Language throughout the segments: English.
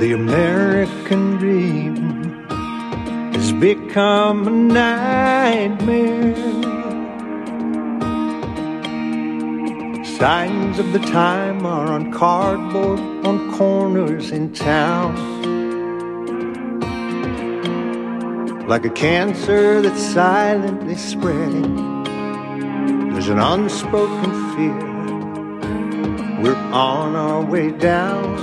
The American dream has become a nightmare. Signs of the time are on cardboard on corners in town. Like a cancer that's silently spreading, there's an unspoken fear. We're on our way down.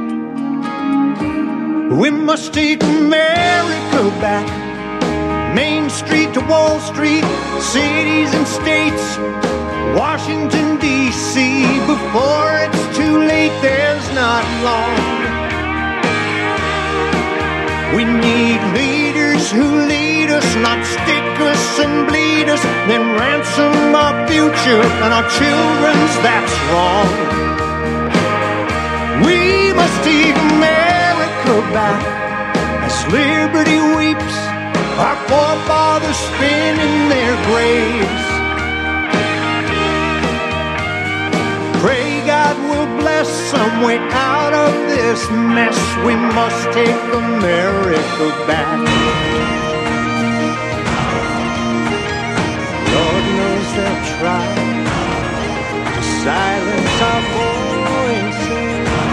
We must take America back. Main Street to Wall Street, cities and states, Washington, D.C. Before it's too late, there's not long. We need leaders who lead us, not stick us and bleed us, then ransom our future and our children's, that's wrong. We must take America back as liberty weeps, our forefathers spin in their graves. Pray God will bless some way out of this mess. We must take America back. Lord knows they'll try to silence our voices.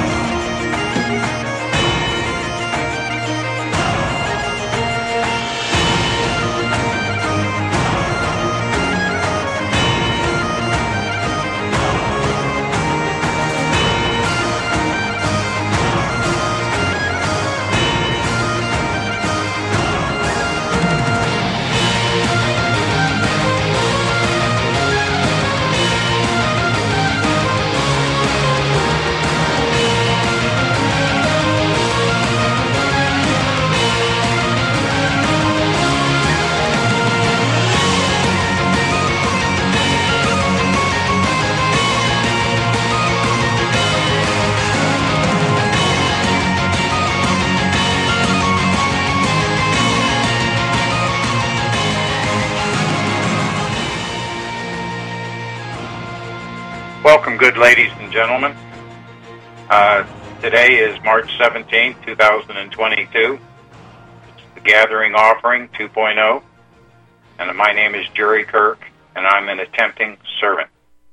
Welcome, good ladies and gentlemen. Today is March 17, 2022. It's the Gathering Offering 2.0. And my name is Jerry Kirk, and I'm an attempting servant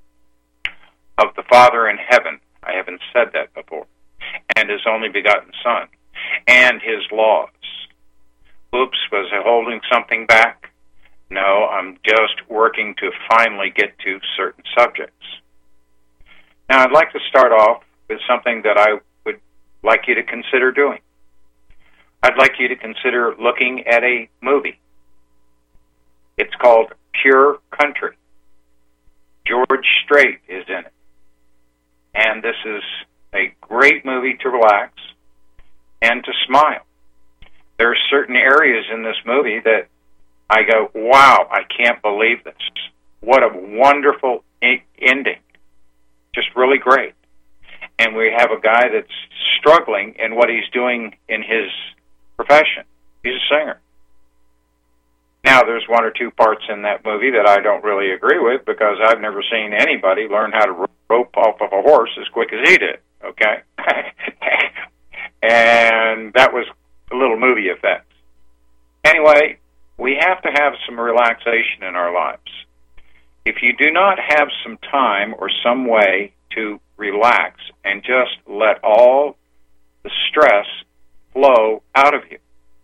of the Father in heaven. I haven't said that before. And His only begotten Son. And His laws. Oops, was I holding something back? No, I'm just working to finally get to certain subjects. Now, I'd like to start off with something that I would like you to consider doing. I'd like you to consider looking at a movie. It's called Pure Country. George Strait is in it. And this is a great movie to relax and to smile. There are certain areas in this movie that I go, wow, I can't believe this. What a wonderful ending. Just really great. And we have a guy that's struggling in what he's doing in his profession. He's a singer. Now, there's one or two parts in that movie that I don't really agree with because I've never seen anybody learn how to rope off of a horse as quick as he did, okay? And that was a little movie effect. Anyway, we have to have some relaxation in our lives. If you do not have some time or some way to relax and just let all the stress flow out of you.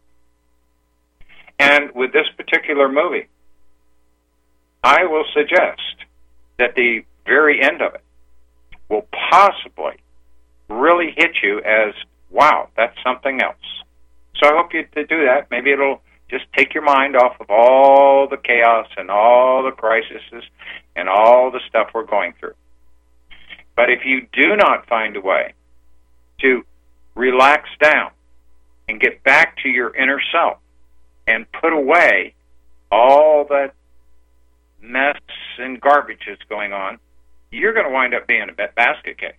And with this particular movie, I will suggest that the very end of it will possibly really hit you as, wow, that's something else. So I hope you to do that. Maybe it'll just take your mind off of all the chaos and all the crises and all the stuff we're going through. But if you do not find a way to relax down and get back to your inner self and put away all that mess and garbage that's going on, you're going to wind up being a basket case.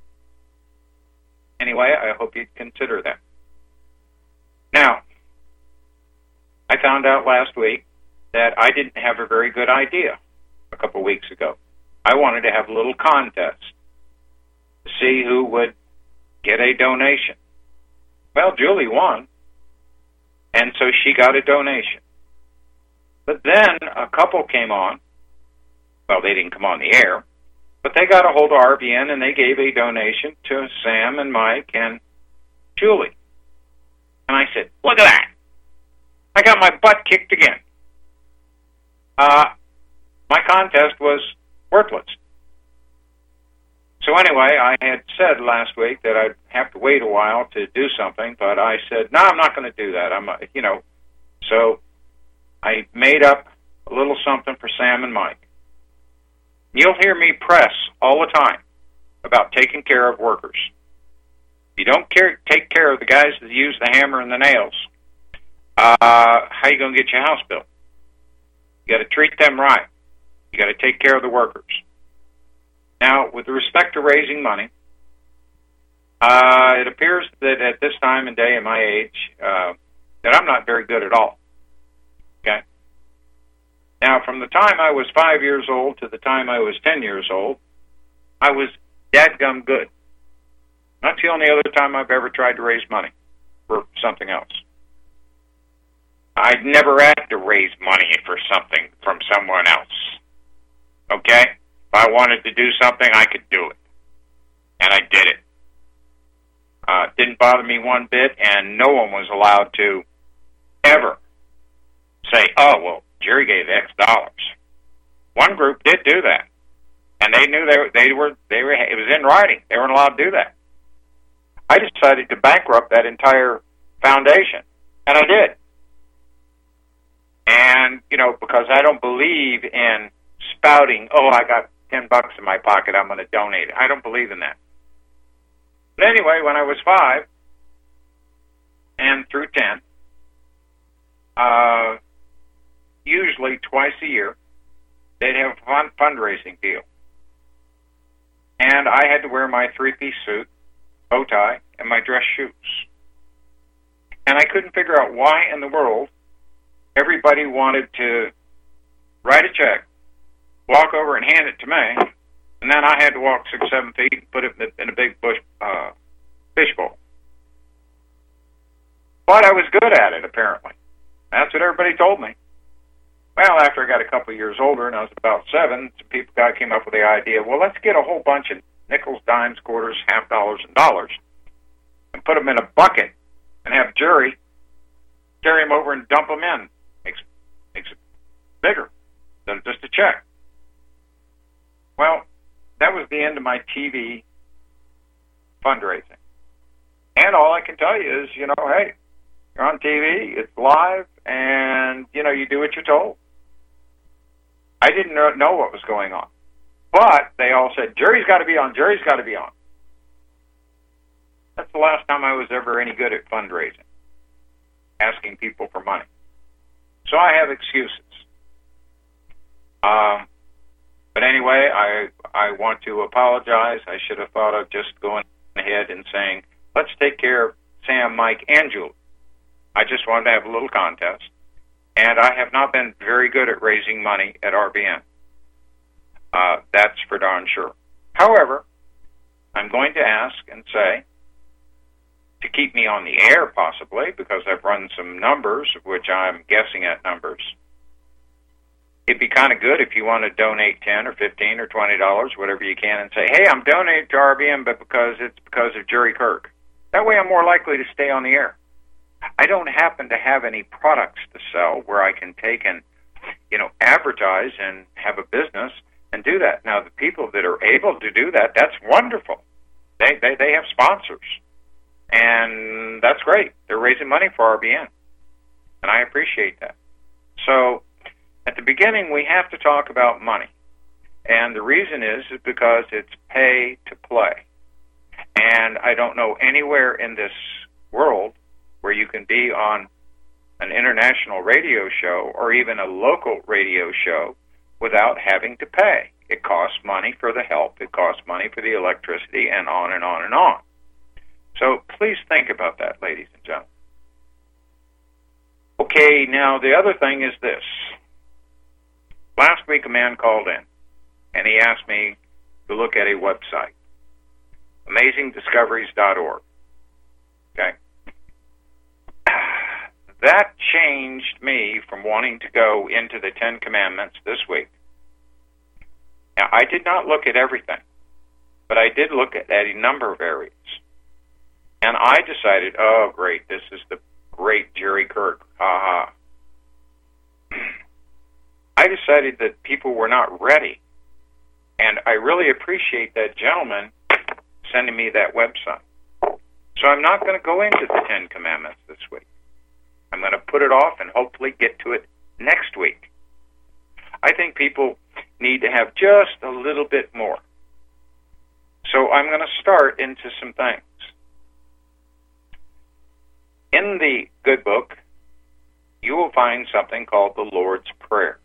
Anyway, I hope you'd consider that. Now, I found out last week that I didn't have a very good idea a couple weeks ago. I wanted to have a little contest to see who would get a donation Well, Julie won, and so she got a donation. But then a couple came on. Well, they didn't come on the air, but they got a hold of RBN, and they gave a donation to Sam and Mike and Julie. And I said, look at that. I got my butt kicked again. My contest was worthless. So anyway, I had said last week that I'd have to wait a while to do something, but I said, no, I'm not going to do that. So I made up a little something for Sam and Mike. You'll hear me press all the time about taking care of workers. If you don't take care of the guys that use the hammer and the nails, how are you going to get your house built? You got to treat them right. You got to take care of the workers. Now, with respect to raising money, it appears that at this time and day in my age, that I'm not very good at all. Okay? Now, from the time I was 5 years old to the time I was 10 years old, I was dadgum good. That's the only other time I've ever tried to raise money for something else. I'd never had to raise money for something from someone else. Okay? If I wanted to do something, I could do it. And I did it. It didn't bother me one bit, and no one was allowed to ever say, oh, well, Jerry gave X dollars. One group did do that. And they knew they were it was in writing. They weren't allowed to do that. I decided to bankrupt that entire foundation. And I did. And, because I don't believe in spouting, oh, I got $10 in my pocket, I'm going to donate it. I don't believe in that. But anyway, when I was 5 and through 10, usually twice a year, they'd have a fundraising deal. And I had to wear my 3-piece suit, bow tie, and my dress shoes. And I couldn't figure out why in the world everybody wanted to write a check, walk over and hand it to me, and then I had to walk 6-7 feet and put it in a big fishbowl. But I was good at it, apparently. That's what everybody told me. Well, after I got a couple of years older, and I was about 7, some people came up with the idea, well, let's get a whole bunch of nickels, dimes, quarters, half dollars, and dollars, and put them in a bucket, and have Jerry carry them over and dump them in. Makes it bigger than just a check. Well, that was the end of my TV fundraising. And all I can tell you is, hey, you're on TV, it's live, and, you do what you're told. I didn't know what was going on. But they all said, Jerry's got to be on, Jerry's got to be on. That's the last time I was ever any good at fundraising, asking people for money. So I have excuses. But anyway, I want to apologize. I should have thought of just going ahead and saying, let's take care of Sam, Mike, and Julie. I just wanted to have a little contest. And I have not been very good at raising money at RBN. That's for darn sure. However, I'm going to ask and say, to keep me on the air possibly, because I've run some numbers, which I'm guessing at numbers, it'd be kind of good if you want to donate $10 or $15 or $20, whatever you can, and say, hey, I'm donating to RBN, but because of Jerry Kirk. That way I'm more likely to stay on the air. I don't happen to have any products to sell where I can take and, advertise and have a business and do that. Now, the people that are able to do that, that's wonderful. They have sponsors, and that's great. They're raising money for RBN, and I appreciate that. So at the beginning, we have to talk about money, and the reason is because it's pay to play. And I don't know anywhere in this world where you can be on an international radio show or even a local radio show without having to pay. It costs money for the help, it costs money for the electricity, and on and on and on. So please think about that, ladies and gentlemen. Okay, now the other thing is this. Last week a man called in, and he asked me to look at a website, amazingdiscoveries.org. Okay? that changed me from wanting to go into the Ten Commandments this week. Now, I did not look at everything, but I did look at a number of areas. And I decided, oh, great, this is the great Jerry Kirk, ha-ha. I decided that people were not ready. And I really appreciate that gentleman sending me that website. So I'm not going to go into the Ten Commandments this week. I'm going to put it off and hopefully get to it next week. I think people need to have just a little bit more. So I'm going to start into some things. In the Good Book, you will find something called the Lord's Prayer.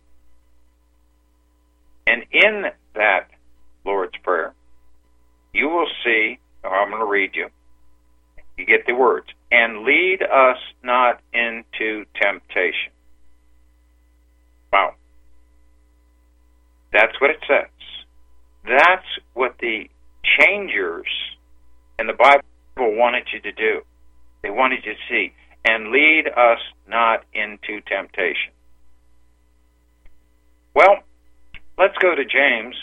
And in that Lord's Prayer, you will see, I'm going to read you. You get the words, and lead us not into temptation. Wow. That's what it says. That's what the changers in the Bible wanted you to do. They wanted you to see, and lead us not into temptation. Well, let's go to James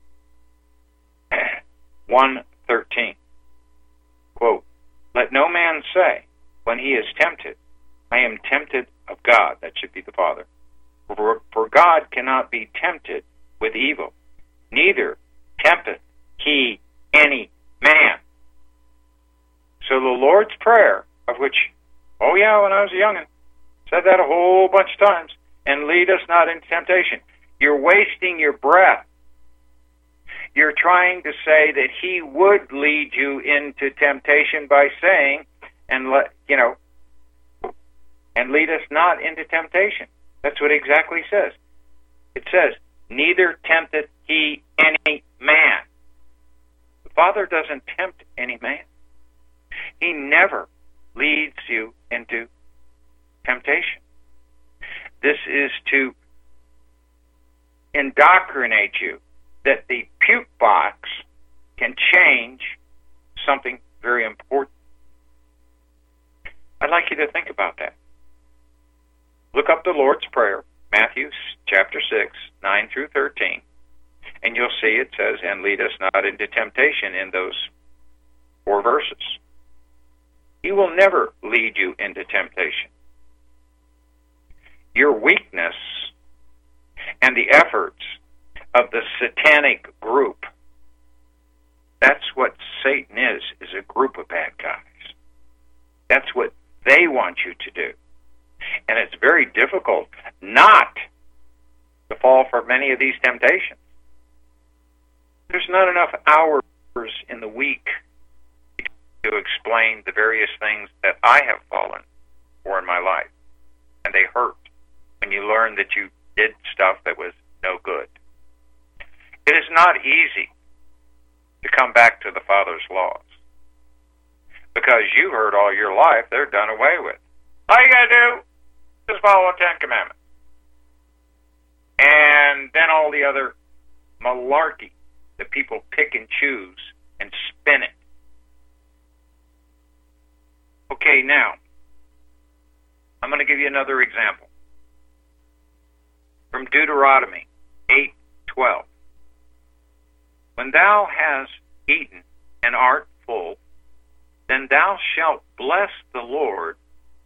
1:13. Quote, let no man say, when he is tempted, I am tempted of God. That should be the Father. For God cannot be tempted with evil, neither tempteth he any man. So the Lord's Prayer, of which, oh yeah, when I was a young'un, said that a whole bunch of times, and lead us not into temptation. You're wasting your breath. You're trying to say that he would lead you into temptation by saying, and lead us not into temptation. That's what it exactly says. It says, neither tempteth he any man. The Father doesn't tempt any man. He never leads you into temptation. This is to indoctrinate you that the puke box can change something very important. I'd like you to think about that. Look up the Lord's Prayer, Matthew chapter 6, 9 through 13, and you'll see it says, and lead us not into temptation in those 4 verses. He will never lead you into temptation. Your weakness and the efforts of the satanic group, that's what Satan is a group of bad guys. That's what they want you to do. And it's very difficult not to fall for many of these temptations. There's not enough hours in the week to explain the various things that I have fallen for in my life. And they hurt when you learn that you did stuff that was no good. It is not easy to come back to the Father's laws, because you heard all your life they're done away with. All you got to do is follow the 10 Commandments. And then all the other malarkey that people pick and choose and spin it. Okay, now, I'm going to give you another example. From Deuteronomy 8:12. When thou hast eaten and art full, then thou shalt bless the Lord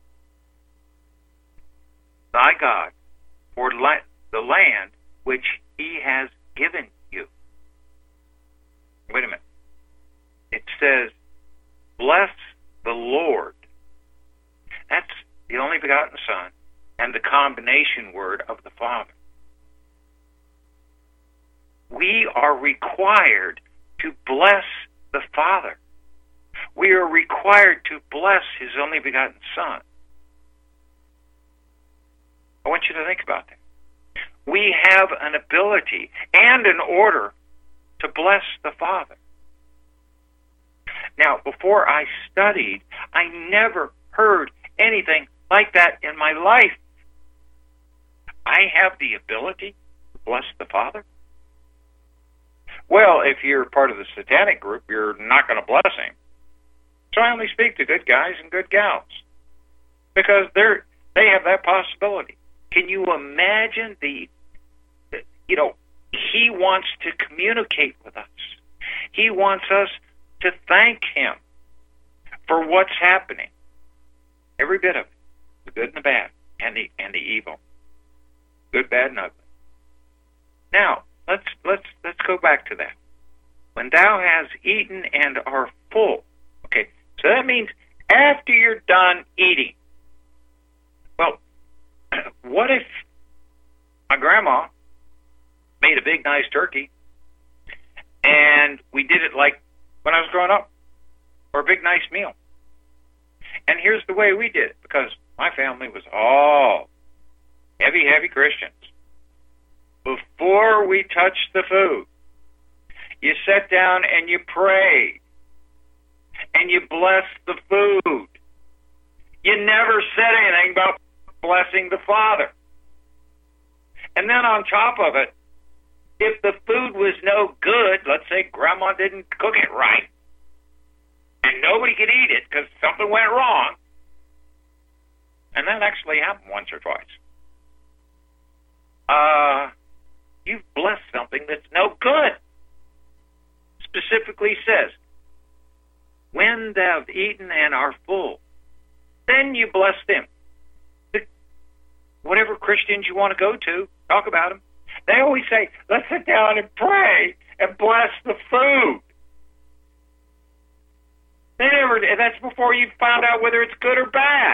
thy God for the land which he has given you. Wait a minute. It says, bless the Lord. That's the only begotten Son and the combination word of the Father. We are required to bless the Father. We are required to bless his only begotten Son. I want you to think about that. We have an ability and an order to bless the Father. Now, before I studied, I never heard anything like that in my life. I have the ability to bless the Father? Well, if you're part of the satanic group, you're not going to bless him. So I only speak to good guys and good gals, because They have that possibility. Can you imagine He wants to communicate with us. He wants us to thank Him for what's happening. Every bit of it, the good and the bad, and the evil. Good, bad, and ugly. Now, let's go back to that. When thou hast eaten and are full. Okay, so that means after you're done eating. Well, what if my grandma made a big, nice turkey, and we did it like when I was growing up, or a big, nice meal? And here's the way we did it, because my family was all heavy, heavy Christians. Before we touched the food, you sat down and you prayed, and you blessed the food. You never said anything about blessing the Father. And then on top of it, if the food was no good, let's say Grandma didn't cook it right, and nobody could eat it because something went wrong, and that actually happened once or twice, you've blessed something that's no good. Specifically says, when thou have eaten and are full, then you bless them. Whatever Christians you want to go to, talk about them. They always say, let's sit down and pray and bless the food. They never, that's before you found out whether it's good or bad.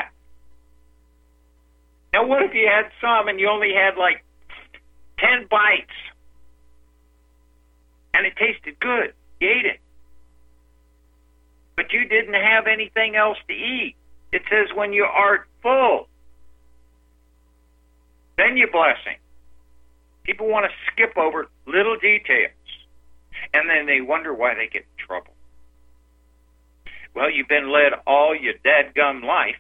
Now, what if you had some and you only had like 10 bites and it tasted good? You ate it. But you didn't have anything else to eat. It says when you are full, then you're blessing. People want to skip over little details, and then they wonder why they get in trouble. Well, you've been led all your dadgum life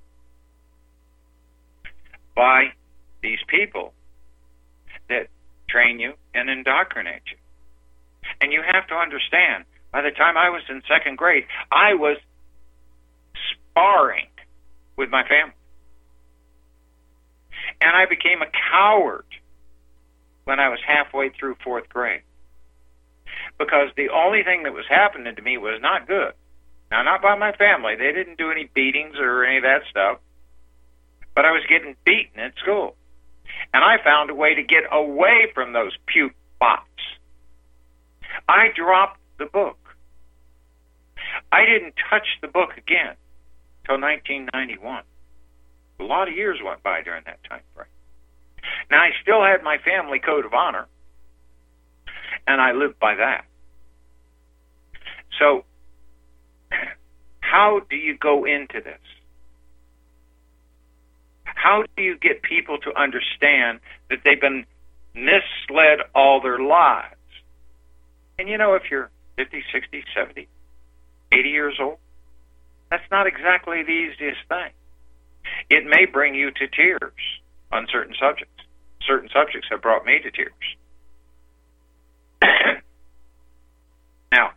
by these people that train you and indoctrinate you. And you have to understand, by the time I was in second grade, I was sparring with my family. And I became a coward when I was halfway through fourth grade. Because the only thing that was happening to me was not good. Now, not by my family. They didn't do any beatings or any of that stuff. But I was getting beaten at school. And I found a way to get away from those puke bots. I dropped the book. I didn't touch the book again until 1991. A lot of years went by during that time frame. Now, I still had my family code of honor, and I lived by that. So, how do you go into this? How do you get people to understand that they've been misled all their lives? And you know, if you're 50, 60, 70, 80 years old, that's not exactly the easiest thing. It may bring you to tears on certain subjects. Certain subjects have brought me to tears. Now,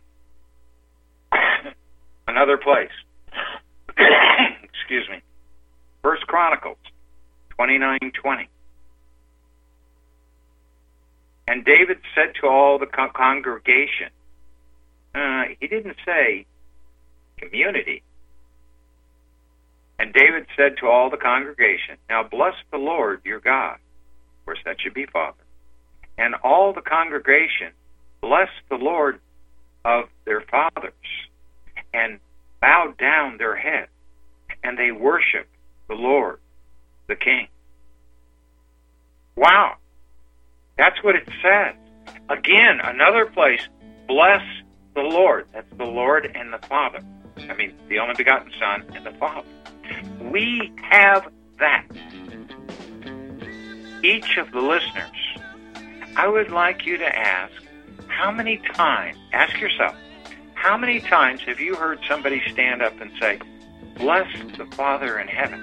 another place. Excuse me. 1 Chronicles 29:20. And David said to all the congregation, he didn't say community. And David said to all the congregation, now bless the Lord your God. Of course, that should be Father. And all the congregation blessed the Lord of their fathers and bowed down their heads, and they worshiped the Lord, the King. Wow. That's what it says. Again, another place, bless the Lord. That's the Lord and the Father. I mean, the only begotten Son and the Father. We have that. Each of the listeners, I would like you to ask, ask yourself, how many times have you heard somebody stand up and say, bless the Father in heaven?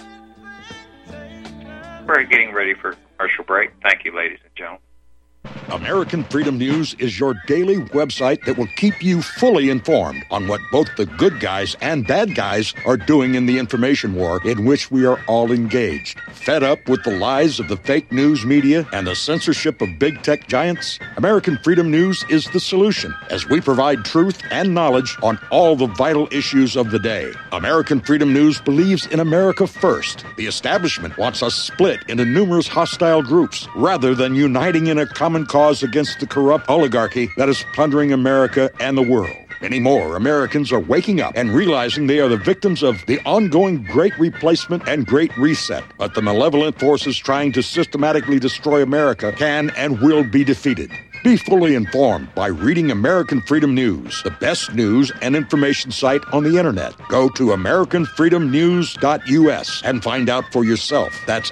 We're getting ready for commercial break. Thank you, ladies and gentlemen. A American Freedom News is your daily website that will keep you fully informed on what both the good guys and bad guys are doing in the information war in which we are all engaged. Fed up with the lies of the fake news media and the censorship of big tech giants? American Freedom News is the solution, as we provide truth and knowledge on all the vital issues of the day. American Freedom News believes in America first. The establishment wants us split into numerous hostile groups rather than uniting in a common cause against the corrupt oligarchy that is plundering America and the world. Many more Americans are waking up and realizing they are the victims of the ongoing Great Replacement and Great Reset. But the malevolent forces trying to systematically destroy America can and will be defeated. Be fully informed by reading American Freedom News, the best news and information site on the internet. Go to AmericanFreedomNews.us and find out for yourself. That's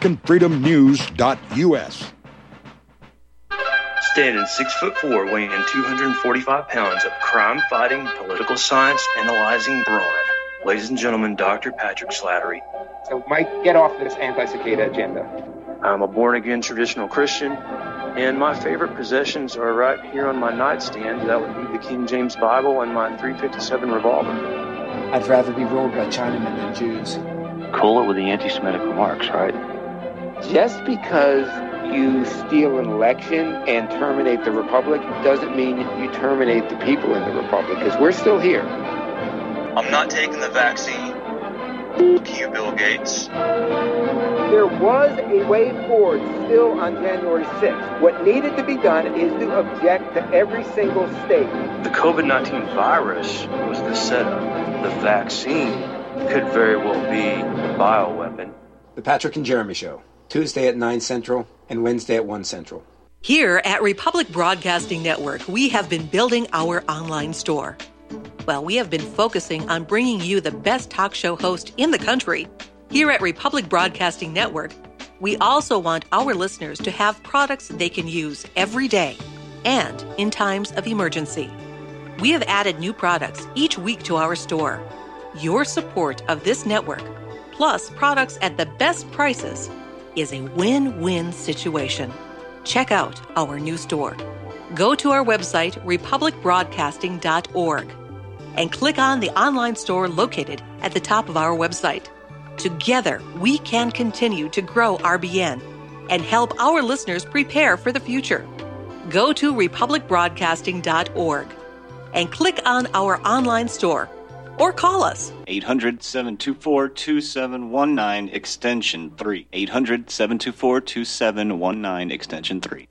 AmericanFreedomNews.us. Standing 6'4", weighing 245 pounds of crime-fighting, political science analyzing brawn. Ladies and gentlemen, Dr. Patrick Slattery. So, Mike, get off this anti-cicada agenda. I'm a born-again traditional Christian, and my favorite possessions are right here on my nightstand. That would be the King James Bible and my .357 revolver. I'd rather be ruled by Chinamen than Jews. Cool it with the anti-Semitic remarks, right? Just because you steal an election and terminate the republic doesn't mean you terminate the people in the republic, because we're still here. I'm not taking the vaccine. Fuck you, Bill Gates. There was a way forward still on January 6th. What needed to be done is to object to every single state. The COVID-19 virus was the setup. The vaccine could very well be the bioweapon. The Patrick and Jeremy Show, Tuesday at 9 Central and Wednesday at 1 Central. Here at Republic Broadcasting Network, we have been building our online store. Well, we have been focusing on bringing you the best talk show host in the country. Here at Republic Broadcasting Network, we also want our listeners to have products they can use every day and in times of emergency. We have added new products each week to our store. Your support of this network, plus products at the best prices, is a win-win situation. Check out our new store. Go to our website, republicbroadcasting.org, and click on the online store located at the top of our website. Together, we can continue to grow RBN and help our listeners prepare for the future. Go to republicbroadcasting.org and click on our online store or call us. 800-724-2719, extension 3. 800-724-2719, extension 3.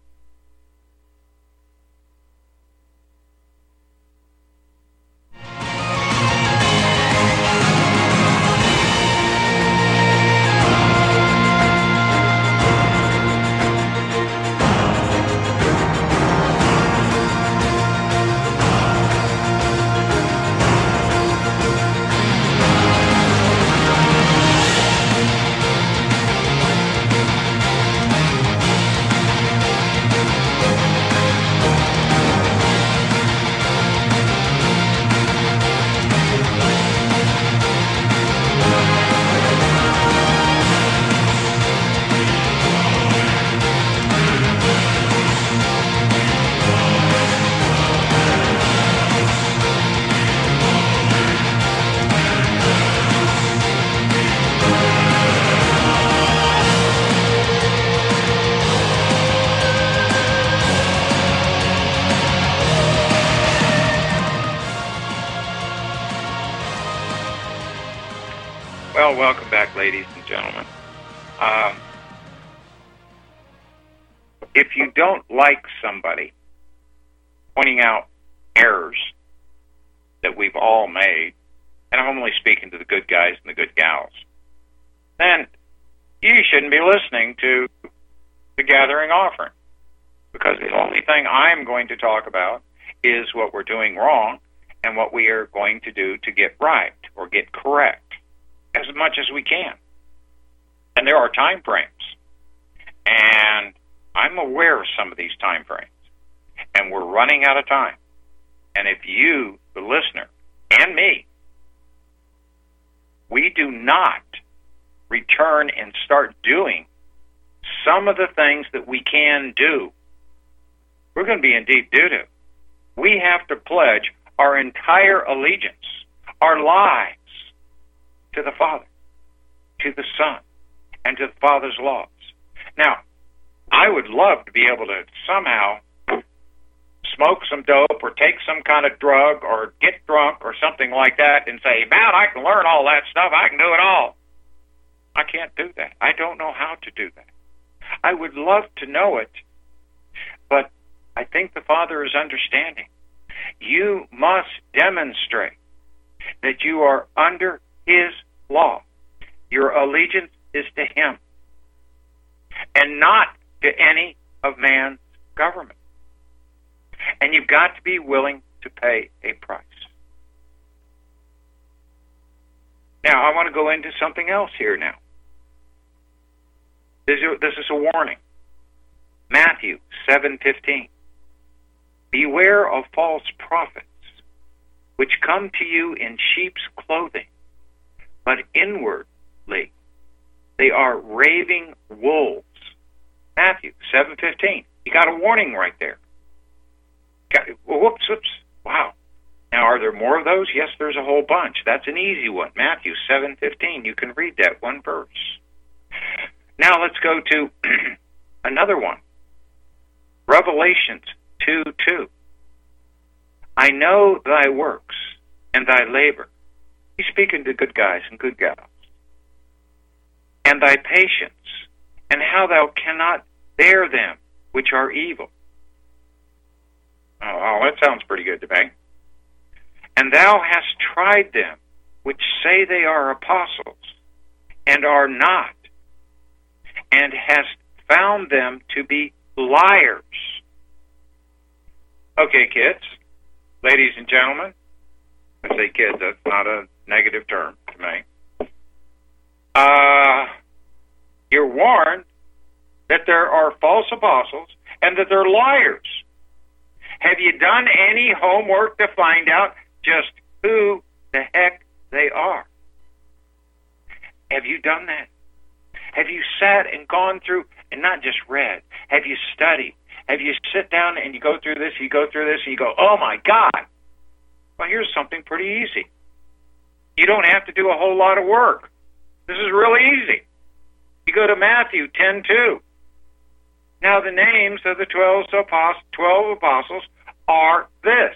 Well, welcome back, ladies and gentlemen. If you don't like somebody pointing out errors that we've all made, and I'm only speaking to the good guys and the good gals, then you shouldn't be listening to the Gathering Offering, because the only thing I'm going to talk about is what we're doing wrong and what we are going to do to get right or get correct as much as we can. And there are time frames, and I'm aware of some of these time frames, and we're running out of time. And if you, the listener, and me, we do not return and start doing some of the things that we can do going to be in deep doo-doo. We have to pledge our entire allegiance, our lives, to the Father, to the Son, and to the Father's laws. Now, I would love to be able to somehow smoke some dope or take some kind of drug or get drunk or something like that and say, man, I can learn all that stuff. I can do it all. I can't do that. I don't know how to do that. I would love to know it, but I think the Father is understanding. You must demonstrate that you are under His law. Your allegiance is to Him and not to any of man's government. And you've got to be willing to pay a price. Now, I want to go into something else here now. This is a warning. Matthew 7:15. Beware of false prophets, which come to you in sheep's clothing, but inwardly they are raving wolves. Matthew 7:15. You got a warning right there. Whoops. Wow. Now, are there more of those? Yes, there's a whole bunch. That's an easy one. Matthew 7:15. You can read that one verse. Now, let's go to another one. Revelations 2:2. I know thy works and thy labor. He's speaking to good guys and good gals. And thy patience, and how thou cannot bear them which are evil. Oh, that sounds pretty good to me. And thou hast tried them which say they are apostles, and are not, and hast found them to be liars. Okay, kids, ladies and gentlemen, I say kids, that's not a negative term to me. You're warned that there are false apostles and that they're liars. Have you done any homework to find out just who the heck they are? Have you done that? Have you sat and gone through and not just read? Have you studied? Have you sit down and you go through this, and you go, oh my God. Well, here's something pretty easy. You don't have to do a whole lot of work. This is really easy. You go to Matthew 10:2. Now the names of the 12 apostles are this.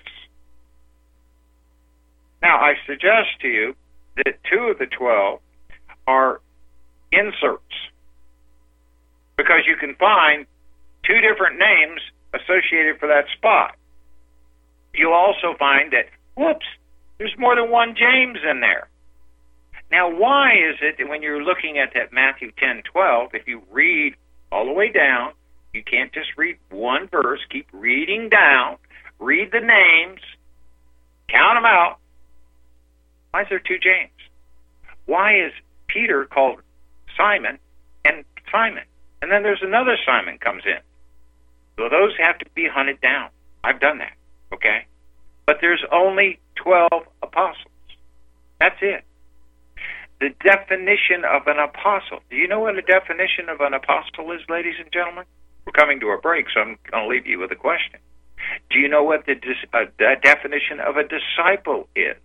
Now I suggest to you that 2 of the 12 are inserts, because you can find 2 different names associated for that spot. You'll also find that, there's more than one James in there. Now, why is it that when you're looking at that Matthew 10:12, if you read all the way down, you can't just read one verse, keep reading down, read the names, count them out. Why is there 2 James? Why is Peter called Simon and Simon? And then there's another Simon comes in. So those have to be hunted down. I've done that, okay? But there's only 12 apostles. That's it. The definition of an apostle. Do you know what a definition of an apostle is, ladies and gentlemen? We're coming to a break, so I'm going to leave you with a question. Do you know what the definition of a disciple is?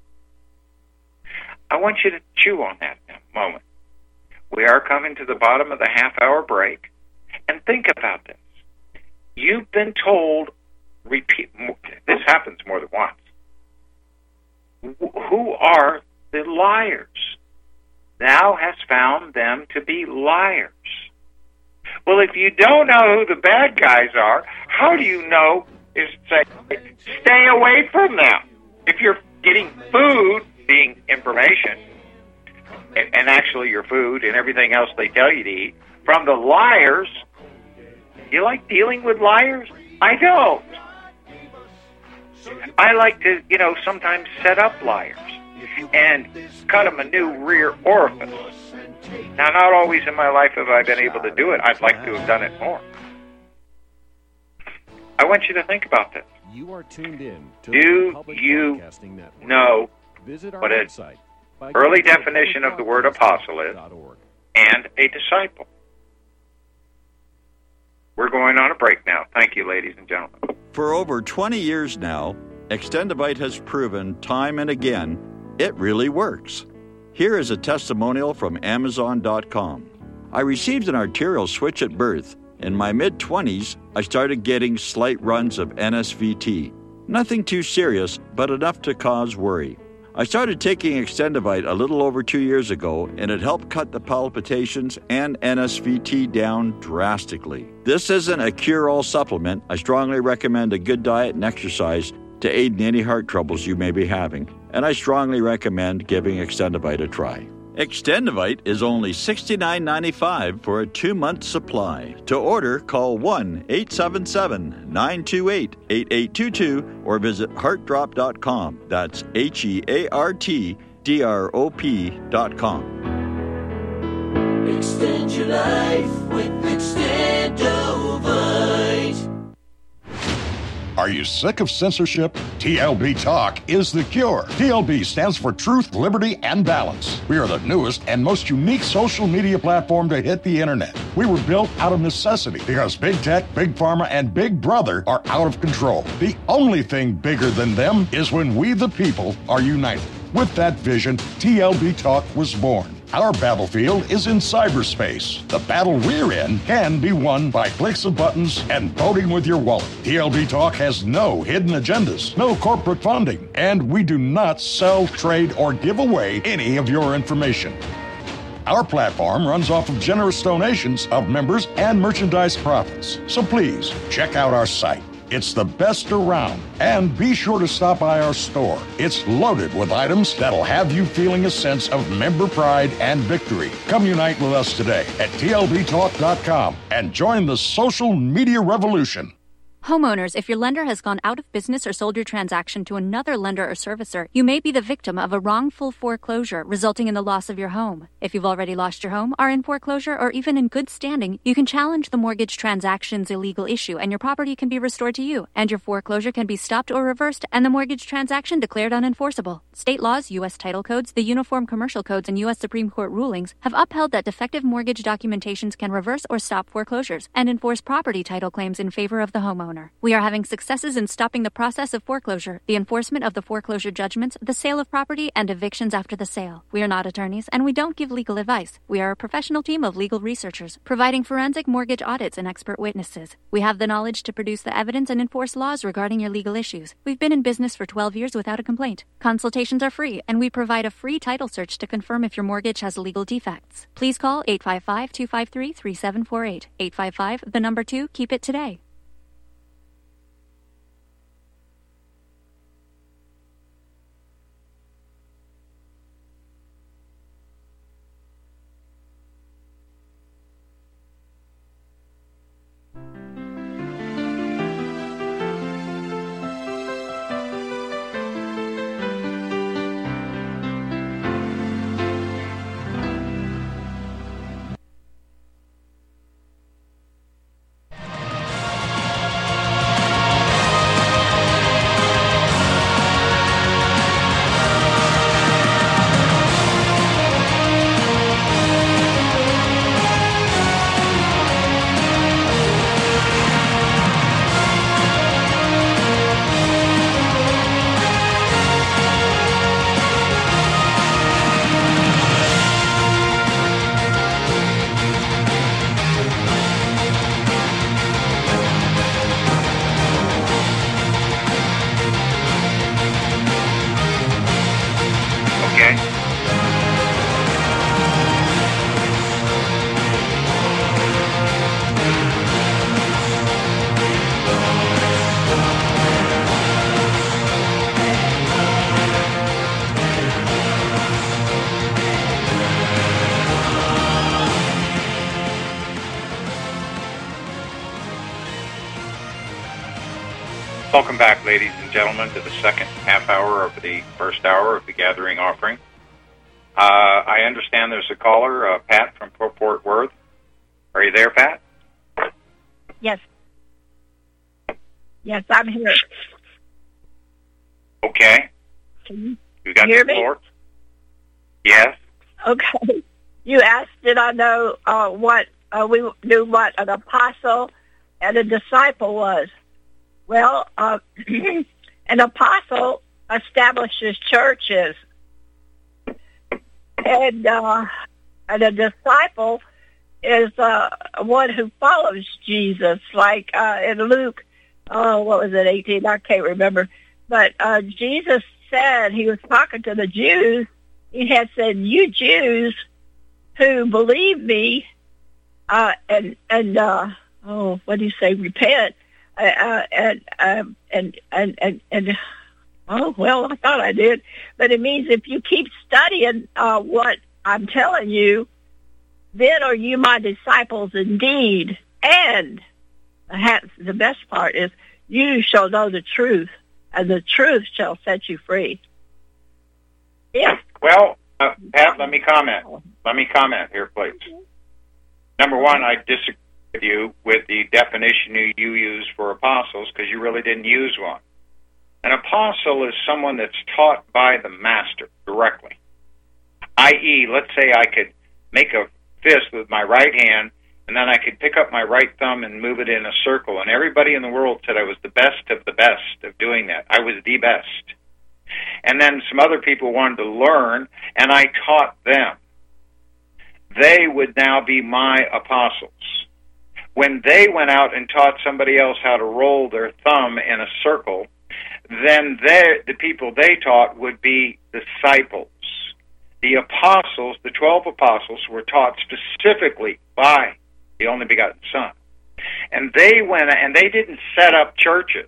I want you to chew on that in a moment. We are coming to the bottom of the half-hour break, and think about this. You've been told, this happens more than once. Who are the liars? Thou hast found them to be liars. Well, if you don't know who the bad guys are, how do you know is say, stay away from them? If you're getting food, being information, and actually your food and everything else they tell you to eat, from the liars, you like dealing with liars? I don't. I like to, sometimes set up liars and cut them a new rear orifice. Now, not always in my life have I been able to do it. I'd like to have done it more. I want you to think about this. You are tuned in to Do you know what an early definition of the word apostle is and a disciple? We're going on a break now. Thank you, ladies and gentlemen. For over 20 years now, Extendivite has proven time and again it really works. Here is a testimonial from Amazon.com. I received an arterial switch at birth. In my mid-20s, I started getting slight runs of NSVT. Nothing too serious, but enough to cause worry. I started taking Extendivite a little over 2 years ago, and it helped cut the palpitations and NSVT down drastically. This isn't a cure-all supplement. I strongly recommend a good diet and exercise to aid in any heart troubles you may be having, and I strongly recommend giving Extendivite a try. Extendivite is only $69.95 for a 2-month supply. To order, call 1-877-928-8822 or visit heartdrop.com. That's HEARTDROP.com. Extend your life with Extendivite. Are you sick of censorship? TLB Talk is the cure. TLB stands for Truth, Liberty, and Balance. We are the newest and most unique social media platform to hit the internet. We were built out of necessity because Big Tech, Big Pharma, and Big Brother are out of control. The only thing bigger than them is when we, the people, are united. With that vision, TLB Talk was born. Our battlefield is in cyberspace. The battle we're in can be won by clicks of buttons and voting with your wallet. TLB Talk has no hidden agendas, no corporate funding, and we do not sell, trade, or give away any of your information. Our platform runs off of generous donations of members and merchandise profits. So please, check out our site. It's the best around. And be sure to stop by our store. It's loaded with items that'll have you feeling a sense of member pride and victory. Come unite with us today at TLBTalk.com and join the social media revolution. Homeowners, if your lender has gone out of business or sold your transaction to another lender or servicer, you may be the victim of a wrongful foreclosure, resulting in the loss of your home. If you've already lost your home, are in foreclosure, or even in good standing, you can challenge the mortgage transaction's illegal issue, and your property can be restored to you, and your foreclosure can be stopped or reversed, and the mortgage transaction declared unenforceable. State laws, U.S. title codes, the Uniform Commercial Codes, and U.S. Supreme Court rulings have upheld that defective mortgage documentations can reverse or stop foreclosures and enforce property title claims in favor of the homeowner. We are having successes in stopping the process of foreclosure, the enforcement of the foreclosure judgments, the sale of property, and evictions after the sale. We are not attorneys, and we don't give legal advice. We are a professional team of legal researchers, providing forensic mortgage audits and expert witnesses. We have the knowledge to produce the evidence and enforce laws regarding your legal issues. We've been in business for 12 years without a complaint. Consultations are free, and we provide a free title search to confirm if your mortgage has legal defects. Please call 855-253-3748. 855, the number 2, keep it today. Welcome back, ladies and gentlemen, to the second half hour of the first hour of the Gathering Offering. I understand there's a caller, Pat from Fort Worth. Are you there, Pat? Yes. Yes, I'm here. Okay. Can you got hear the floor? Me? Yes. Okay. You asked, did I know we knew what an apostle and a disciple was? Well, an apostle establishes churches, and a disciple is one who follows Jesus. Like in Luke, what was it, 18? I can't remember. But Jesus said, he was talking to the Jews. He had said, "You Jews who believe me, what do you say? Repent." Oh, well, I thought I did. But it means if you keep studying what I'm telling you, then are you my disciples indeed. And the best part is, you shall know the truth, and the truth shall set you free. Yeah. Well, Pat, let me comment. Let me comment here, please. Number one, I disagree with you with the definition you use for apostles, because you really didn't use one. An apostle is someone that's taught by the master directly. I.e., let's say I could make a fist with my right hand, and then I could pick up my right thumb and move it in a circle, and everybody in the world said I was the best of doing that. I was the best. And then some other people wanted to learn, and I taught them. They would now be my apostles. When they went out and taught somebody else how to roll their thumb in a circle, then the people they taught would be disciples. The apostles, the 12 apostles, were taught specifically by the only begotten Son. And they went, and they didn't set up churches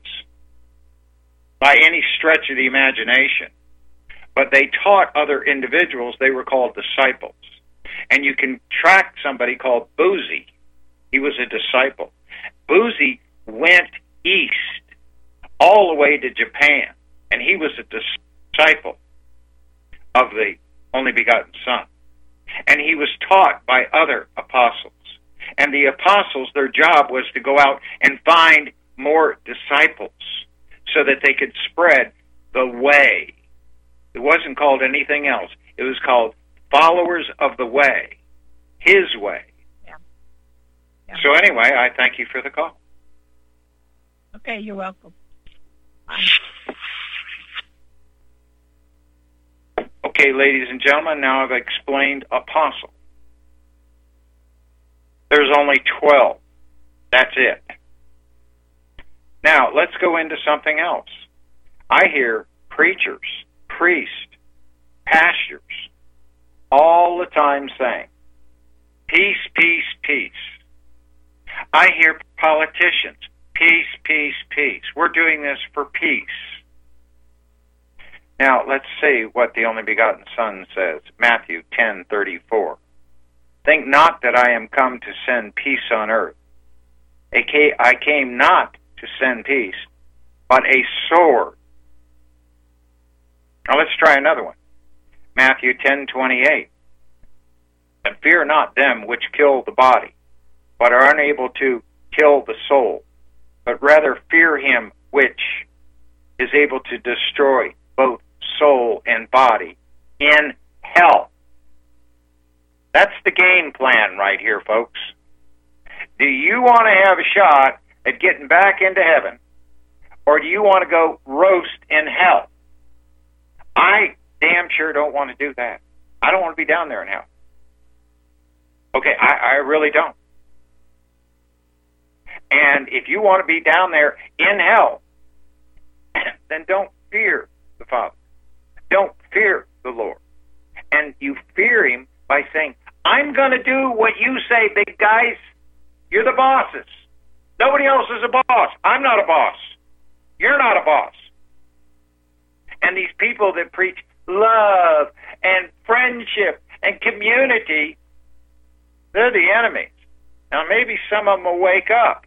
by any stretch of the imagination, but they taught other individuals. They were called disciples. And you can track somebody called Boozy. He was a disciple. Boozy went east all the way to Japan, and he was a disciple of the only begotten Son. And he was taught by other apostles. And the apostles, their job was to go out and find more disciples so that they could spread the way. It wasn't called anything else. It was called followers of the way, his way. Yeah. Yeah. So anyway, I thank you for the call. Okay, you're welcome. Bye. Okay, ladies and gentlemen, now I've explained apostle. There's only 12. That's it. Now, let's go into something else. I hear preachers, priests, pastors, all the time saying, peace, peace, peace. I hear politicians, peace, peace, peace. We're doing this for peace. Now, let's see what the only begotten Son says. Matthew 10:34. Think not that I am come to send peace on earth. I came not to send peace, but a sword. Now let's try another one. Matthew 10:28. And fear not them which kill the body, but are unable to kill the soul, but rather fear him which is able to destroy both soul and body in hell. That's the game plan right here, folks. Do you want to have a shot at getting back into heaven, or do you want to go roast in hell? I damn sure don't want to do that. I don't want to be down there in hell. Okay, I really don't. And if you want to be down there in hell, then don't fear the Father. Don't fear the Lord. And you fear him by saying, I'm going to do what you say, big guys. You're the bosses. Nobody else is a boss. I'm not a boss. You're not a boss. And these people that preach love and friendship and community, they're the enemies. Now, maybe some of them will wake up.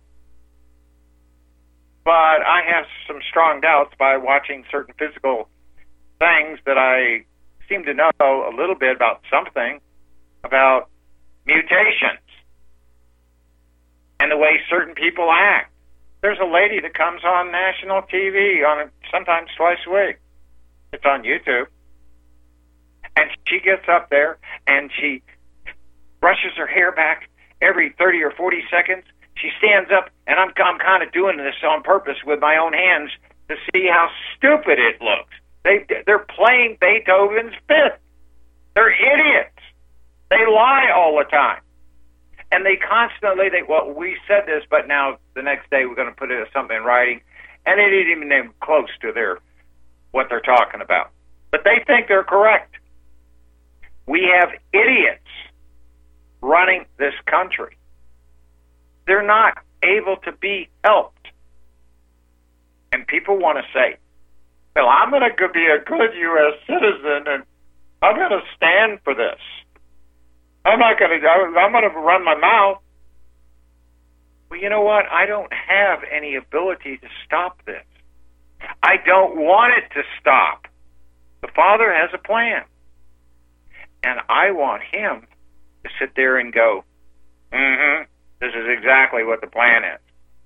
But I have some strong doubts by watching certain physical things that I seem to know a little bit about something about mutations and the way certain people act. There's a lady that comes on national TV sometimes twice a week. It's on YouTube. And she gets up there and she brushes her hair back every 30 or 40 seconds. She stands up, and I'm kind of doing this on purpose with my own hands to see how stupid it looks. They're playing Beethoven's Fifth. They're idiots. They lie all the time. And they constantly, well, we said this, but now the next day we're going to put something in writing, and it isn't even close to what they're talking about. But they think they're correct. We have idiots running this country. They're not able to be helped. And people want to say, well, I'm going to be a good U.S. citizen, and I'm going to stand for this. I'm going to run my mouth. Well, you know what? I don't have any ability to stop this. I don't want it to stop. The Father has a plan. And I want him to sit there and go, this is exactly what the plan is.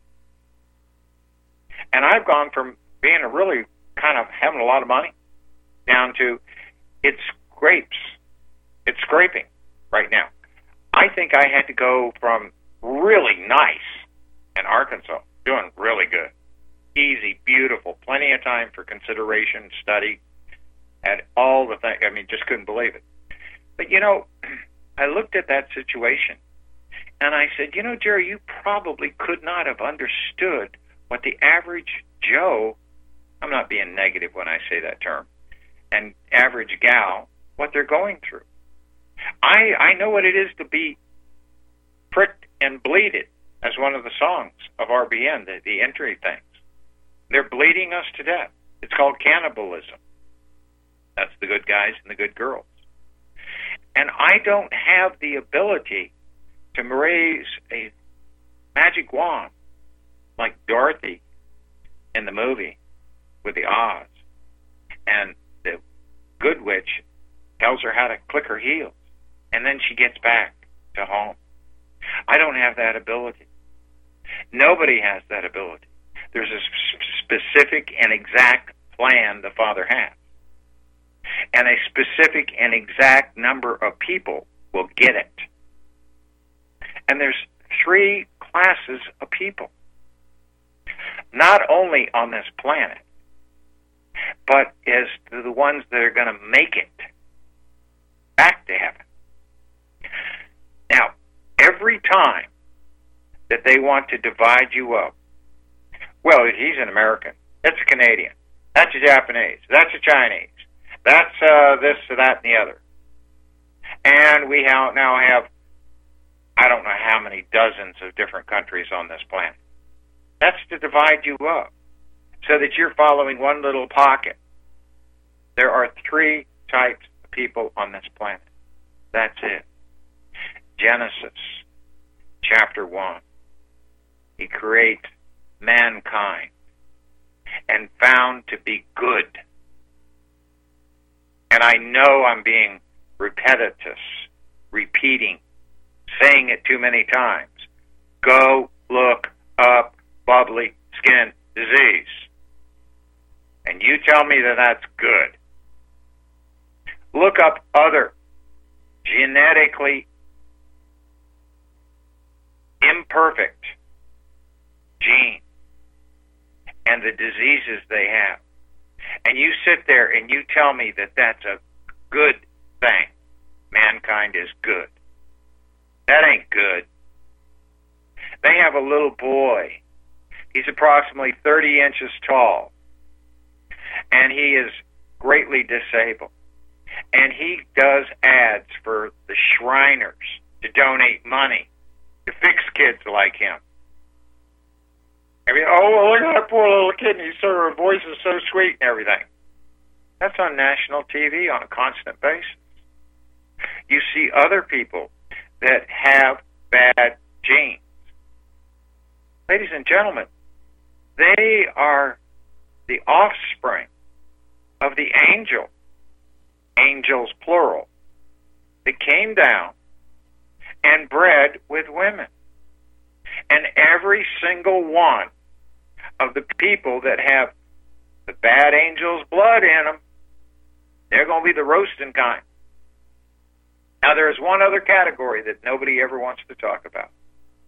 And I've gone from being a really kind of having a lot of money down to it's scraping right now. I think I had to go from really nice in Arkansas, doing really good, easy, beautiful, plenty of time for consideration, study, had all the things. I mean, just couldn't believe it. But, I looked at that situation, and I said, Jerry, you probably could not have understood what the average Joe, I'm not being negative when I say that term, and average gal, what they're going through. I know what it is to be pricked and bleeded, as one of the songs of RBN, the entry things. They're bleeding us to death. It's called cannibalism. That's the good guys and the good girls. And I don't have the ability to raise a magic wand like Dorothy in the movie with the Oz. And the good witch tells her how to click her heels. And then she gets back to home. I don't have that ability. Nobody has that ability. There's a specific and exact plan the Father has. And a specific and exact number of people will get it. And there's 3 classes of people. Not only on this planet, but as the ones that are going to make it back to heaven. Now, every time that they want to divide you up, well, he's an American, that's a Canadian, that's a Japanese, that's a Chinese, that's this, that, and the other. And we now have, I don't know how many dozens of different countries on this planet. That's to divide you up so that you're following one little pocket. There are 3 types of people on this planet. That's it. Genesis, chapter 1. He creates mankind and found to be good. And I know I'm being repetitious, repeating, saying it too many times. Go look up bubbly skin disease. And you tell me that that's good. Look up other genetically imperfect genes and the diseases they have. And you sit there and you tell me that that's a good thing. Mankind is good. That ain't good. They have a little boy. He's approximately 30 inches tall. And he is greatly disabled. And he does ads for the Shriners to donate money to fix kids like him. I mean, oh, well, look at that poor little kid, and her voice is so sweet and everything. That's on national TV on a constant basis. You see other people that have bad genes. Ladies and gentlemen, they are the offspring of the angels plural, that came down and bred with women. And every single one of the people that have the bad angel's blood in them, they're going to be the roasting kind. Now, there's one other category that nobody ever wants to talk about,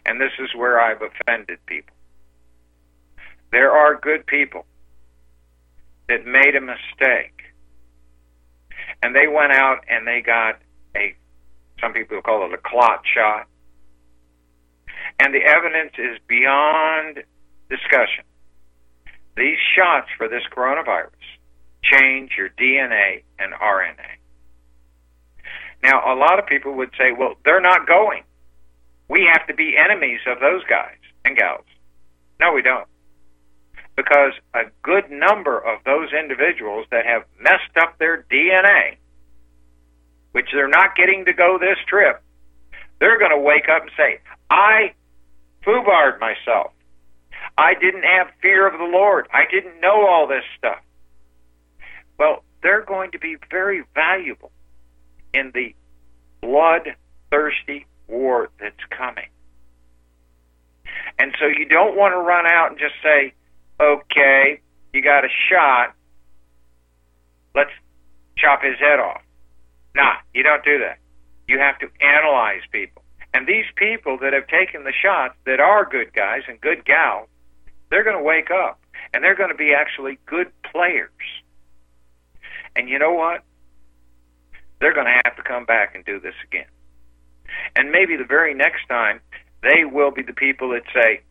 and this is where I've offended people. There are good people that made a mistake, and they went out and they got some people call it a clot shot, and the evidence is beyond discussion. These shots for this coronavirus change your DNA and RNA. Now, a lot of people would say, well, they're not going. We have to be enemies of those guys and gals. No, we don't. Because a good number of those individuals that have messed up their DNA, which they're not getting to go this trip, they're going to wake up and say, I foobarred myself. I didn't have fear of the Lord. I didn't know all this stuff. Well, they're going to be very valuable in the bloodthirsty war that's coming. And so you don't want to run out and just say, okay, you got a shot, let's chop his head off. Nah, you don't do that. You have to analyze people. And these people that have taken the shots that are good guys and good gals, they're going to wake up, and they're going to be actually good players. And you know what? They're going to have to come back and do this again. And maybe the very next time, they will be the people that say,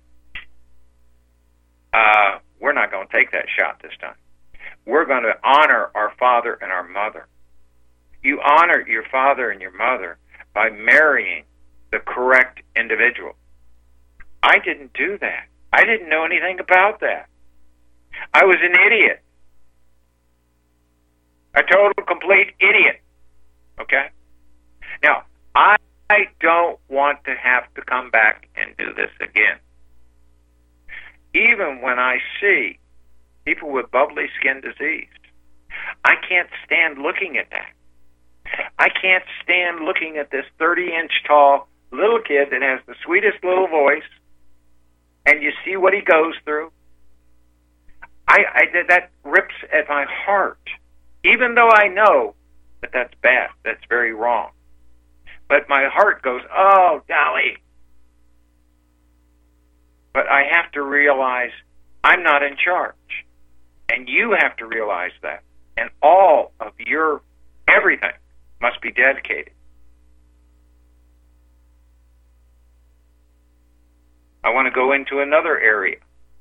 we're not going to take that shot this time. We're going to honor our father and our mother. You honor your father and your mother by marrying the correct individual. I didn't do that. I didn't know anything about that. I was an idiot. A total, complete idiot. Okay? Now, I don't want to have to come back and do this again. Even when I see people with bubbly skin disease, I can't stand looking at that. I can't stand looking at this 30-inch tall little kid that has the sweetest little voice, and you see what he goes through. That rips at my heart, even though I know that that's bad, that's very wrong. But my heart goes, oh, golly. But I have to realize I'm not in charge. And you have to realize that. And all of your everything must be dedicated. I want to go into another area.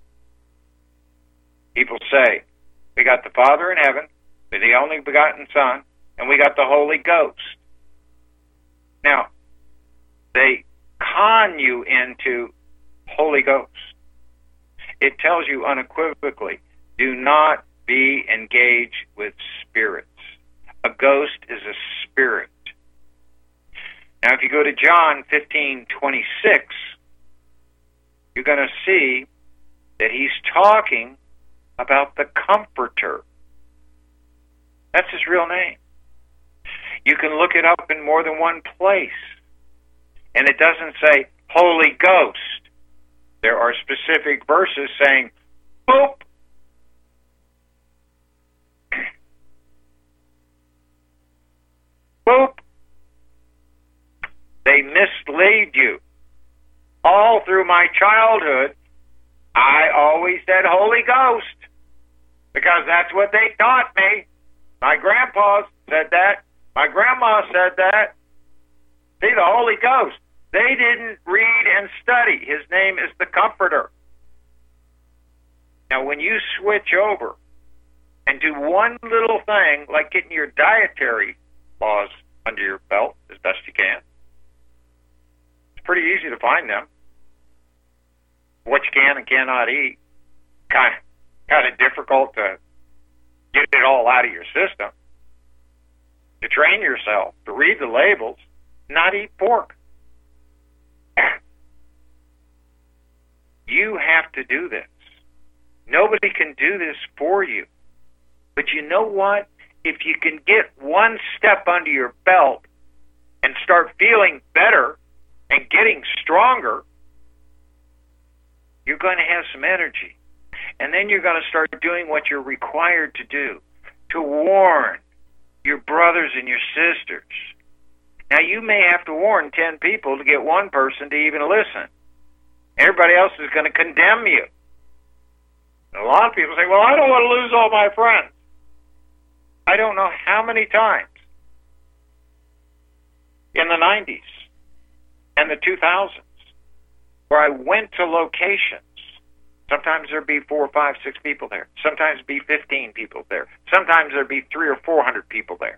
People say, we got the Father in heaven, we're the only begotten Son, and we got the Holy Ghost. Now, they con you into Holy Ghost. It tells you unequivocally, do not be engaged with spirits. A ghost is a spirit. Now, if you go to John 15:26, you're going to see that he's talking about the Comforter. That's his real name. You can look it up in more than one place. And it doesn't say Holy Ghost. There are specific verses saying, boop. Boop. They mislead you. All through my childhood, I always said Holy Ghost because that's what they taught me. My grandpa said that. My grandma said that. See, the Holy Ghost. They didn't read and study. His name is the Comforter. Now, when you switch over and do one little thing, like getting your dietary laws under your belt as best you can, it's pretty easy to find them. What you can and cannot eat. Kind of difficult to get it all out of your system. To train yourself to read the labels, not eat pork. You have to do this. Nobody can do this for you. But you know what? If you can get one step under your belt and start feeling better and getting stronger, you're going to have some energy. And then you're going to start doing what you're required to do, to warn your brothers and your sisters. Now, you may have to warn 10 people to get one person to even listen. Everybody else is going to condemn you. And a lot of people say, well, I don't want to lose all my friends. I don't know how many times in the 90s and the 2000s where I went to locations. Sometimes there'd be 4, 5, 6 people there. Sometimes there'd be 15 people there. Sometimes there'd be 300 or 400 people there.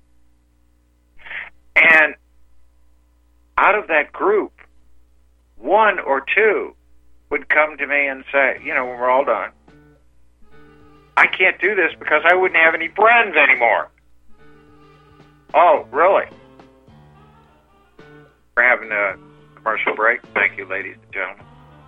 And out of that group, 1 or 2 would come to me and say, when we're all done, I can't do this because I wouldn't have any friends anymore. Oh, really? We're having a commercial break. Thank you, ladies and gentlemen.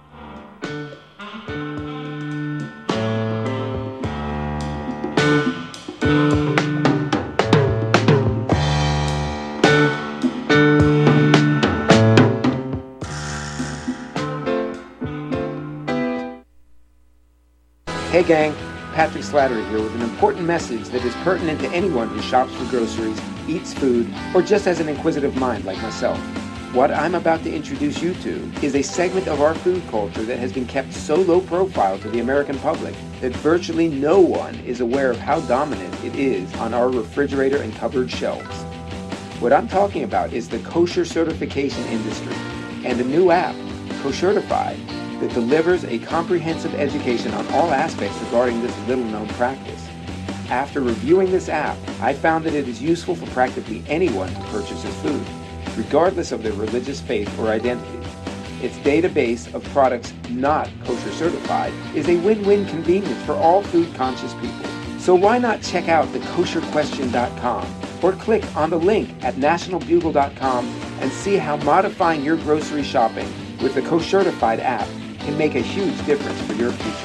Hey gang, Patrick Slattery here with an important message that is pertinent to anyone who shops for groceries, eats food, or just has an inquisitive mind like myself. What I'm about to introduce you to is a segment of our food culture that has been kept so low profile to the American public that virtually no one is aware of how dominant it is on our refrigerator and cupboard shelves. What I'm talking about is the kosher certification industry and a new app, Koshertified, that delivers a comprehensive education on all aspects regarding this little-known practice. After reviewing this app, I found that it is useful for practically anyone who purchases food, regardless of their religious faith or identity. Its database of products not kosher certified is a win-win convenience for all food-conscious people. So why not check out the kosherquestion.com or click on the link at nationalbugle.com and see how modifying your grocery shopping with the Koshertified app can make a huge difference for your future.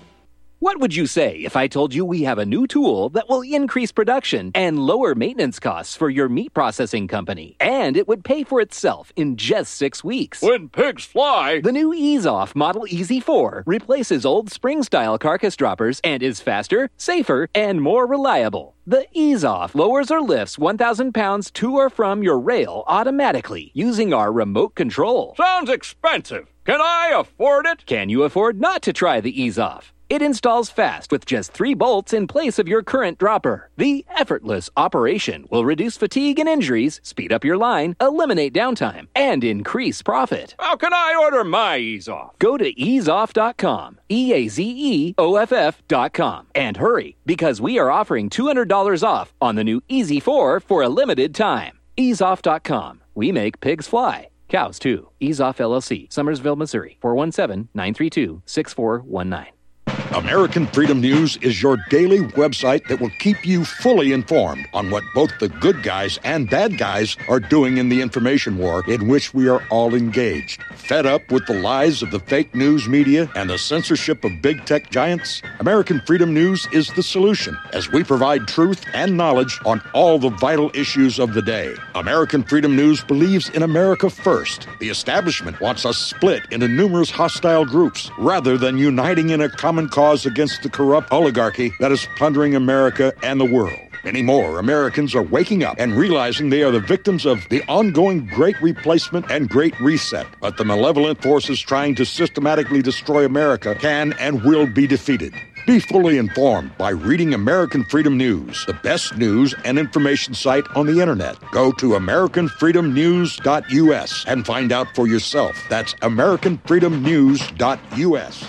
What would you say if I told you we have a new tool that will increase production and lower maintenance costs for your meat processing company? And it would pay for itself in just 6 weeks. When pigs fly! The new EaseOff Model Easy 4 replaces old spring-style carcass droppers and is faster, safer, and more reliable. The EaseOff lowers or lifts 1,000 pounds to or from your rail automatically using our remote control. Sounds expensive. Can I afford it? Can you afford not to try the EaseOff? It installs fast with just 3 bolts in place of your current dropper. The effortless operation will reduce fatigue and injuries, speed up your line, eliminate downtime, and increase profit. How can I order my EaseOff? Go to easeoff.com, EAZEOFF.com, and hurry, because we are offering $200 off on the new Easy 4 for a limited time. Easeoff.com. We make pigs fly. Cows, too. EaseOff LLC, Summersville, Missouri, 417-932-6419. American Freedom News is your daily website that will keep you fully informed on what both the good guys and bad guys are doing in the information war in which we are all engaged. Fed up with the lies of the fake news media and the censorship of big tech giants? American Freedom News is the solution, as we provide truth and knowledge on all the vital issues of the day. American Freedom News believes in America first. The establishment wants us split into numerous hostile groups rather than uniting in a common cause against the corrupt oligarchy that is plundering America and the world. Many more Americans are waking up and realizing they are the victims of the ongoing Great Replacement and Great Reset. But the malevolent forces trying to systematically destroy America can and will be defeated. Be fully informed by reading American Freedom News, the best news and information site on the internet. Go to AmericanFreedomNews.us and find out for yourself. That's AmericanFreedomNews.us.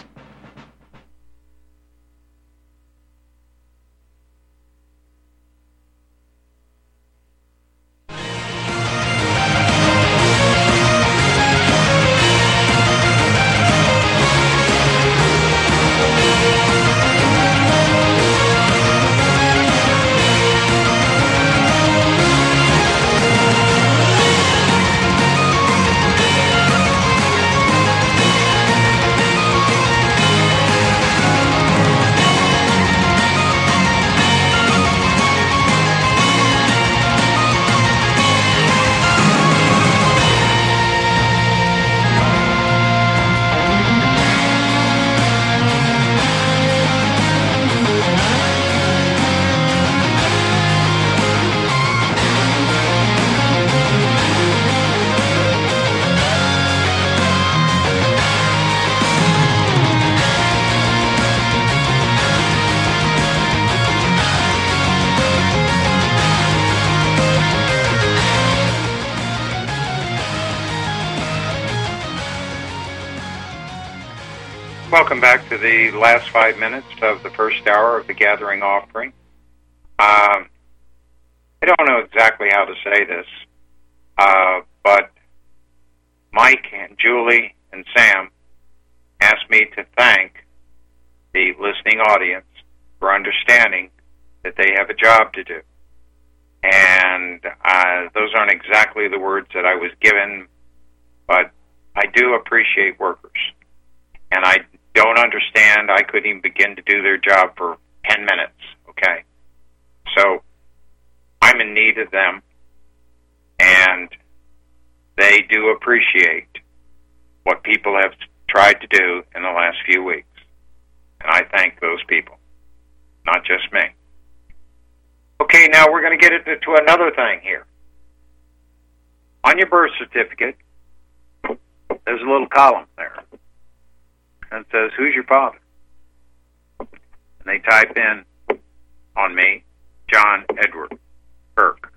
Welcome back to the last 5 minutes of the first hour of the Gathering Offering. I don't know exactly how to say this, but Mike and Julie and Sam asked me to thank the listening audience for understanding that they have a job to do. And those aren't exactly the words that I was given, but I do appreciate workers. And I don't understand. I couldn't even begin to do their job for 10 minutes, okay? So I'm in need of them, and they do appreciate what people have tried to do in the last few weeks. And I thank those people, not just me. Okay, now we're going to get into another thing here. On your birth certificate, there's a little column there. And it says, who's your father? And they type in, on me, John Edward Kirk.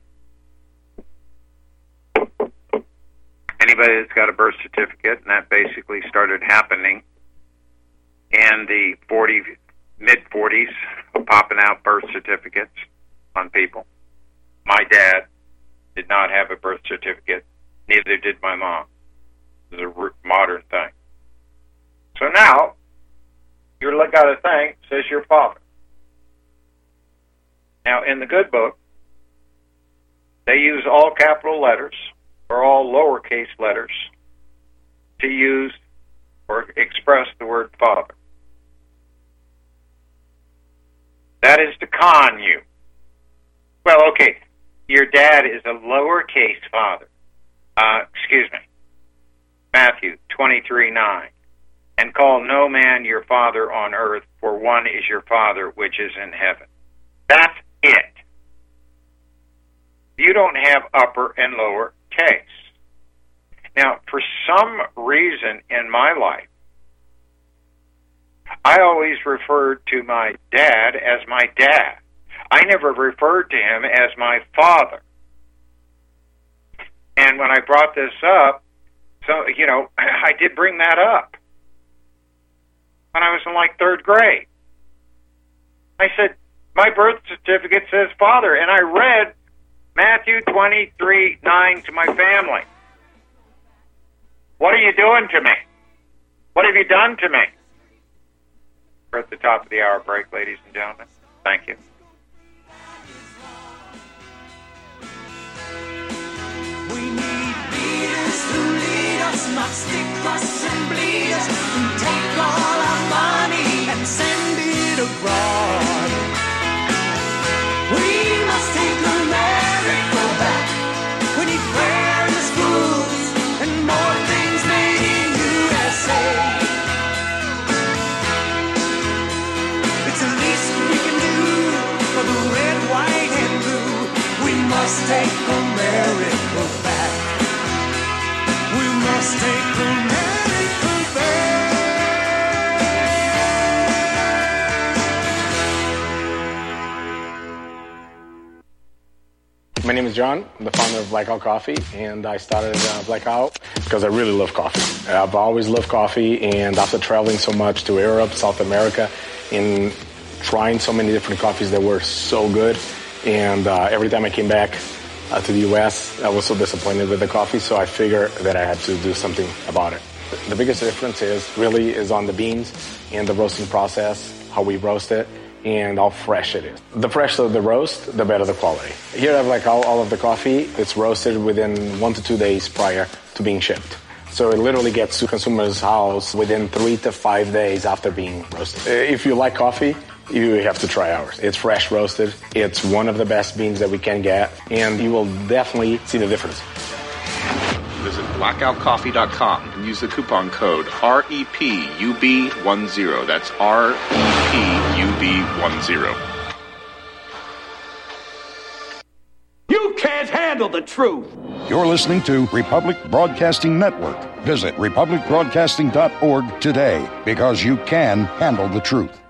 Anybody that's got a birth certificate, and that basically started happening in the mid-40s, popping out birth certificates on people. My dad did not have a birth certificate. Neither did my mom. It was a modern thing. So now, you're got a thing that says your father. Now, in the good book, they use all capital letters or all lowercase letters to use or express the word father. That is to con you. Well, okay, your dad is a lowercase father. Excuse me. Matthew 23:9. And call no man your father on earth, for one is your Father which is in heaven. That's it. You don't have upper and lower case. Now, for some reason in my life, I always referred to my dad as my dad. I never referred to him as my father. And when I brought this up, so, you know, I did bring that up when I was in like 3rd grade. I said, my birth certificate says father, and I read Matthew 23:9 to my family. What are you doing to me? What have you done to me? We're at the top of the hour break, ladies and gentlemen. Thank you. We need leaders who lead us, not stick us and bleed us, and take all our money and send it abroad. We must take America back. We need prayer in the schools and more things made in USA. It's the least we can do for the red, white, and blue. We must take America back. We must take America back. My name is John. I'm the founder of Blackout Coffee, and I started Blackout because I really love coffee. I've always loved coffee, and after traveling so much to Europe, South America, and trying so many different coffees that were so good, and every time I came back to the U.S., I was so disappointed with the coffee, so I figured that I had to do something about it. The biggest difference is on the beans and the roasting process, how we roast it, and how fresh it is. The fresher the roast, the better the quality. Here I have like all of the coffee. It's roasted within 1 to 2 days prior to being shipped. So it literally gets to consumer's house within 3 to 5 days after being roasted. If you like coffee, you have to try ours. It's fresh roasted. It's one of the best beans that we can get, and you will definitely see the difference. Visit blackoutcoffee.com and use the coupon code REPUB10. That's REPUB10. You can't handle the truth. You're listening to Republic Broadcasting Network. Visit republicbroadcasting.org today, because you can handle the truth.